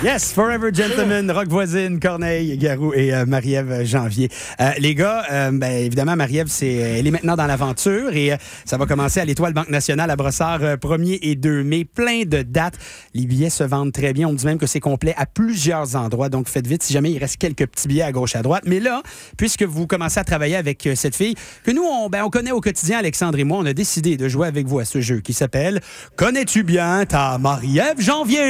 Yes, Forever Gentleman, Rock Voisine, Corneille, Garou et Marie-Ève Janvier. Les gars, évidemment, Marie-Ève, elle est maintenant dans l'aventure et ça va commencer à l'Étoile Banque Nationale à Brossard 1er et 2 mai. Plein de dates. Les billets se vendent très bien. On me dit même que c'est complet à plusieurs endroits. Donc, faites vite si jamais il reste quelques petits billets à gauche, à droite. Mais là, puisque vous commencez à travailler avec cette fille que nous, on connaît au quotidien, Alexandre et moi, on a décidé de jouer avec vous à ce jeu qui s'appelle « Connais-tu bien ta Marie-Ève Janvier? »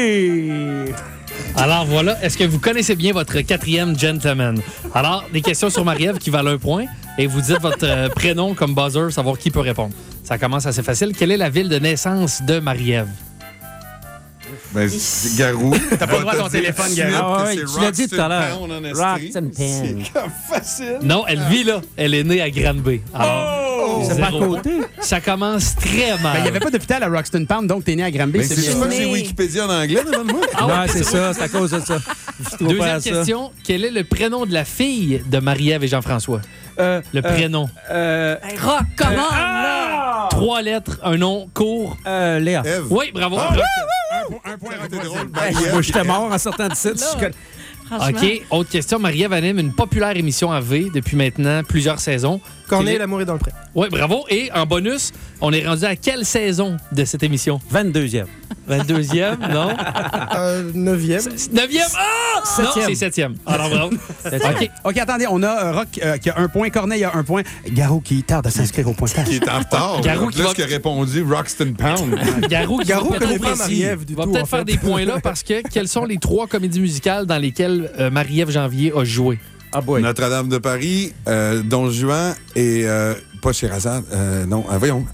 Alors voilà, est-ce que vous connaissez bien votre 4e gentleman? Alors, des questions sur Marie-Ève qui valent 1 point et vous dites votre prénom comme buzzer, savoir qui peut répondre. Ça commence assez facile. Quelle est la ville de naissance de Marie-Ève? Ben, Garou. T'as pas le droit à ton téléphone, Garou. Ah oui, tu l'as dit tout à l'heure. Roxton Pen. C'est comme facile. Non, elle vit là. Elle est née à Granby. Alors, C'est pas à zéro. côté. Ça commence très mal. Il n'y avait pas d'hôpital à Roxton Pound, donc t'es né à Granby. Ben, c'est pas que j'ai Wikipédia en anglais devant moi. Ah ouais, Ouais, c'est ça, c'est à cause de ça. Deuxième question, quel est le prénom de la fille de Marie-Ève et Jean-François? Le prénom. Rock, comment, là? 3 lettres, un nom court. Léa. Ève. Oui, bravo. Un point, C'était drôle. Moi, j'étais mort en sortant de site. Franchement. OK, autre question. Marie-Ève anime une populaire émission à V depuis maintenant plusieurs saisons. Corneille, l'amour est dans le pré. Oui, bravo. Et en bonus, on est rendu à quelle saison de cette émission? 22e. 22e, non? 9e. 9e? Ah! Non, c'est 7e. Alors, bravo. OK. OK, attendez, on a Rock qui a 1 point, Corneille a 1 point, Garou qui tarde à s'inscrire au pointage. Qui est en retard. Garou En qui plus, va- qui a répondu Roxton Pound. Garou qui Garou va connaît peut-être pas Marie-Ève du va tout, peut-être en faire fait. des points là parce que quelles sont les 3 comédies musicales dans lesquelles Marie-Ève Janvier a joué? Ah, boy. Notre-Dame de Paris, Don Juan et pas Sherazade. Non, voyons.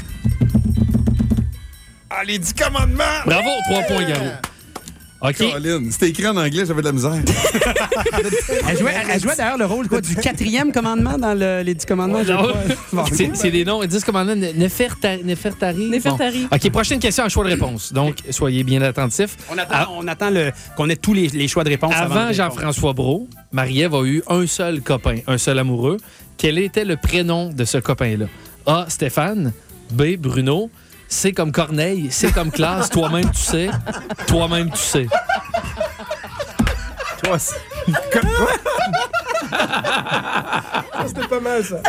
Les 10 commandements! Bravo, 3 points, Garou. OK. Colin, c'était écrit en anglais, j'avais de la misère. Elle jouait d'ailleurs le rôle du 4e commandement dans les 10 commandements. je crois. Bon. C'est des noms. 10 commandements. Nefertari. Nefertari. Bon. OK, prochaine question en choix de réponse. Donc, soyez bien attentifs. On attend qu'on ait tous les choix de réponse. Avant de Jean-François Brault, Marie-Ève a eu un seul copain, un seul amoureux. Quel était le prénom de ce copain-là? A. Stéphane. B. Bruno. C comme Corneille. C comme classe. Toi-même, tu sais. Toi-même, tu sais. Toi, c'était pas mal, ça.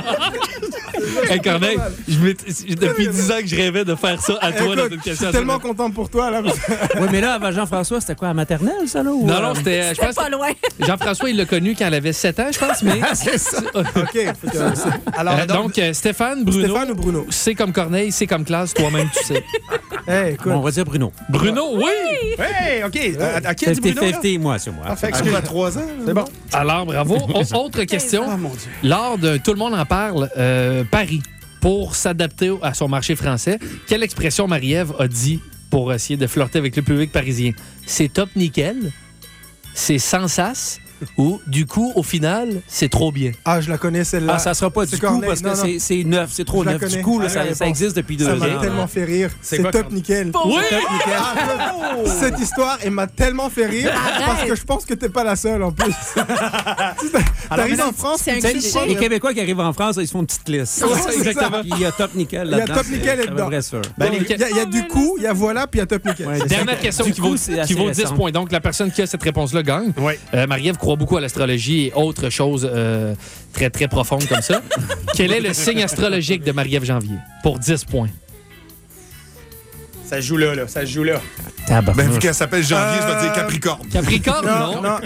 Hey, Corneille, depuis 10 ans que je rêvais de faire ça à toi dans Écoute, une je question. suis tellement content pour toi, là. Oui, mais là, avant Jean-François, c'était quoi, à maternelle, ça, là? Ou, Non, c'était. Je C'était pense pas loin. Jean-François, il l'a connu quand elle avait 7 ans, je pense, mais. c'est ça. OK. Alors, donc, Stéphane, Bruno. Stéphane ou Bruno? C'est comme Corneille, c'est comme classe, toi-même, tu sais. Hey, écoute. Bon, on va dire Bruno. Bruno, oui! hey, OK. À qui a dit Bruno? 50-50, moi, c'est moi. Parfait, Elle a 3 ans. c'est bon. Alors, bravo. Autre question. Oh, mon Dieu. Lors de Tout le monde en parle, Paris, pour s'adapter à son marché français, quelle expression Marie-Ève a dit pour essayer de flirter avec le public parisien? C'est top nickel? C'est sans sas? Ou, du coup, au final, c'est trop bien? Ah, je la connais, celle-là. Ah, ça sera pas C'est du coup Corneille. parce que Non, non. c'est neuf, c'est trop Je la neuf. Du connais. coup, là, Ah, la ça réponse. existe depuis 2 Ça m'a ans. tellement fait rire. C'est C'est quoi, top comme- nickel. Oui! C'est top nickel. Cette histoire, elle m'a tellement fait rire parce que je pense que t'es pas la seule en plus. T'arrives en France, C'est un tu sais, cliché. Les Québécois qui arrivent en France, ils se font une petite liste. Ouais, c'est exactement. ça. Puis il y a Top Nickel Il y a là-dedans. Top Nickel c'est là-dedans. vrai sûr. Ben, il y a du coup, il y a voilà, puis il y a top nickel. Ouais, Dernière question Du qui coup, vaut, c'est qui assez vaut 10 récent. points. Donc, la personne qui a cette réponse-là gagne. Oui. Marie-Ève croit beaucoup à l'astrologie et autres choses très, très profondes comme ça. Quel est le signe astrologique de Marie-Ève Janvier? Pour 10 points. Ça se joue là. Ça se joue là. Ben, vu qu'elle s'appelle Janvier, je vais dire Capricorne. Capricorne, Non, non?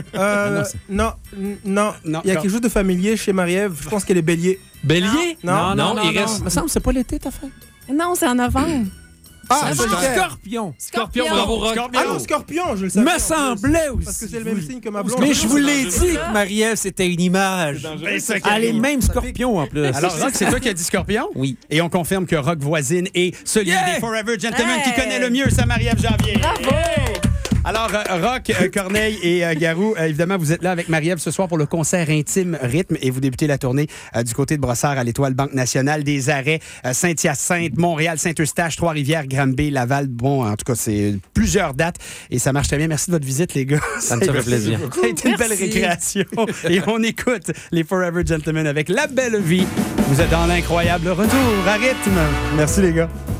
non. Il y a quelque chose de familier chez Marie-Ève. Je pense qu'elle est bélier. Bélier? Non, non, il reste... Il me semble que c'est pas l'été, ta fête. Non, c'est en novembre. Ah, C'est Sagittaire. Scorpion. Scorpion, bravo, Rock. Ah non, Scorpion, je le savais. Me semblait aussi. Parce que c'est le même signe que ma blonde. Mais je vous l'ai dit que Marie-Ève, c'était une image. Elle est même Scorpion en plus. Alors, Rock, c'est toi qui as dit Scorpion? Oui. Et on confirme que Rock Voisine est celui des Forever Gentlemen qui Hey! connaît le mieux sa Marie-Ève Janvier. Bravo! Alors, Rock, Corneille et Garou, évidemment, vous êtes là avec Marie-Ève ce soir pour le concert intime Rythme et vous débutez la tournée du côté de Brossard à l'Étoile Banque Nationale, des arrêts Saint-Hyacinthe, Montréal, Saint-Eustache, Trois-Rivières, Granby, Laval. Bon, en tout cas, c'est plusieurs dates et ça marche très bien. Merci de votre visite, les gars. Ça me fait plaisir. Ça a été une belle Merci. récréation. Et on écoute les Forever Gentlemen avec La Belle Vie. Vous êtes dans l'incroyable retour à Rythme. Merci, les gars.